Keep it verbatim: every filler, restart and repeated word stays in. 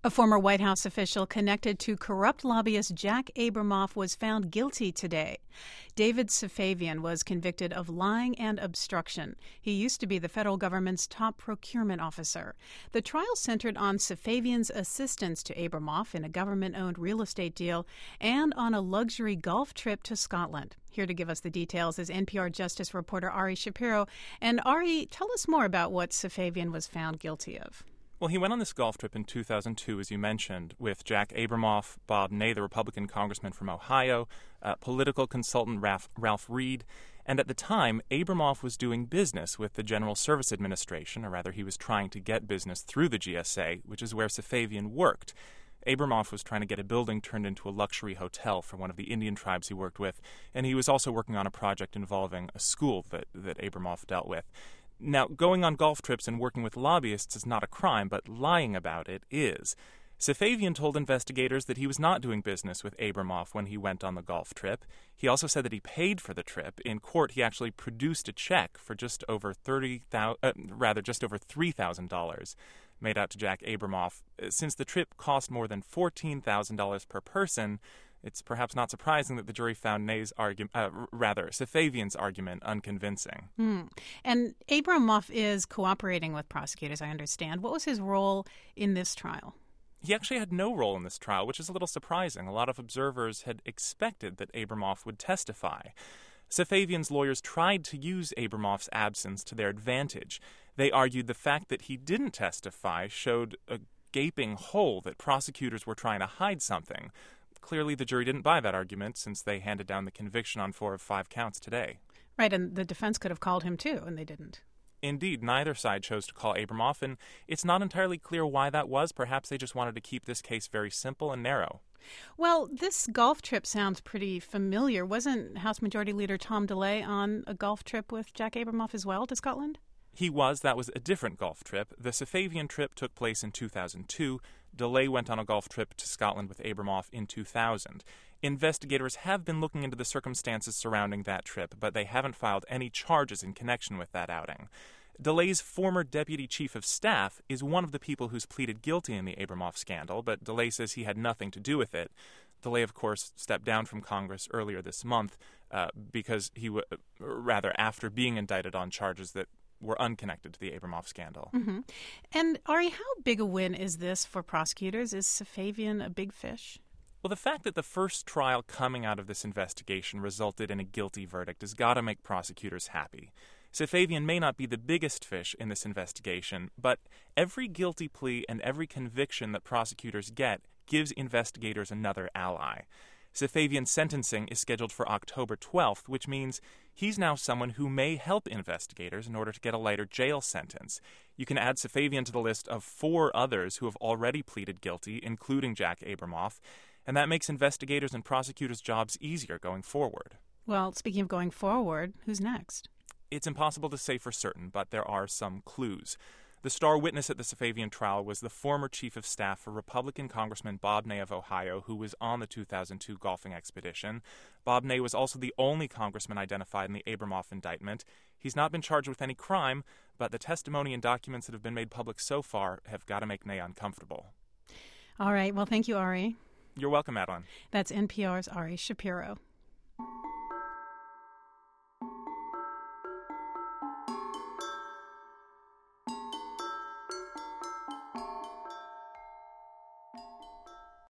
A former White House official connected to corrupt lobbyist Jack Abramoff was found guilty today. David Safavian was convicted of lying and obstruction. He used to be the federal government's top procurement officer. The trial centered on Safavian's assistance to Abramoff in a government-owned real estate deal and on a luxury golf trip to Scotland. Here to give us the details is N P R Justice reporter Ari Shapiro. And Ari, tell us more about what Safavian was found guilty of. Well, he went on this golf trip in two thousand two, as you mentioned, with Jack Abramoff, Bob Ney, the Republican congressman from Ohio, uh, political consultant Ralph, Ralph Reed. And at the time, Abramoff was doing business with the General Service Administration, or rather he was trying to get business through the G S A, which is where Safavian worked. Abramoff was trying to get a building turned into a luxury hotel for one of the Indian tribes he worked with, and he was also working on a project involving a school that, that Abramoff dealt with. Now, going on golf trips and working with lobbyists is not a crime, but lying about it is. Safavian told investigators that he was not doing business with Abramoff when he went on the golf trip. He also said that he paid for the trip. In court, he actually produced a check for just over thirty thousand, uh, rather just over three thousand dollars made out to Jack Abramoff. Since the trip cost more than fourteen thousand dollars per person, it's perhaps not surprising that the jury found Ney's argument, uh, rather, Safavian's argument unconvincing. Mm. And Abramoff is cooperating with prosecutors, I understand. What was his role in this trial? He actually had no role in this trial, which is a little surprising. A lot of observers had expected that Abramoff would testify. Safavian's lawyers tried to use Abramoff's absence to their advantage. They argued the fact that he didn't testify showed a gaping hole that prosecutors were trying to hide something. Clearly, the jury didn't buy that argument since they handed down the conviction on four of five counts today. Right, and the defense could have called him too, and they didn't. Indeed, neither side chose to call Abramoff, and it's not entirely clear why that was. Perhaps they just wanted to keep this case very simple and narrow. Well, this golf trip sounds pretty familiar. Wasn't House Majority Leader Tom DeLay on a golf trip with Jack Abramoff as well to Scotland? He was. That was a different golf trip. The Safavian trip took place in two thousand two. DeLay went on a golf trip to Scotland with Abramoff in two thousand. Investigators have been looking into the circumstances surrounding that trip, but they haven't filed any charges in connection with that outing. DeLay's former deputy chief of staff is one of the people who's pleaded guilty in the Abramoff scandal, but DeLay says he had nothing to do with it. DeLay, of course, stepped down from Congress earlier this month uh, because he, w- rather, after being indicted on charges that were unconnected to the Abramoff scandal. Mm-hmm. And, Ari, how big a win is this for prosecutors? Is Safavian a big fish? Well, the fact that the first trial coming out of this investigation resulted in a guilty verdict has got to make prosecutors happy. Safavian may not be the biggest fish in this investigation, but every guilty plea and every conviction that prosecutors get gives investigators another ally. Safavian's sentencing is scheduled for October twelfth, which means he's now someone who may help investigators in order to get a lighter jail sentence. You can add Safavian to the list of four others who have already pleaded guilty, including Jack Abramoff, and that makes investigators and prosecutors' jobs easier going forward. Well, speaking of going forward, who's next? It's impossible to say for certain, but there are some clues. The star witness at the Safavian trial was the former chief of staff for Republican Congressman Bob Ney of Ohio, who was on the two thousand two golfing expedition. Bob Ney was also the only congressman identified in the Abramoff indictment. He's not been charged with any crime, but the testimony and documents that have been made public so far have got to make Ney uncomfortable. All right. Well, thank you, Ari. You're welcome, Madeline. That's N P R's Ari Shapiro.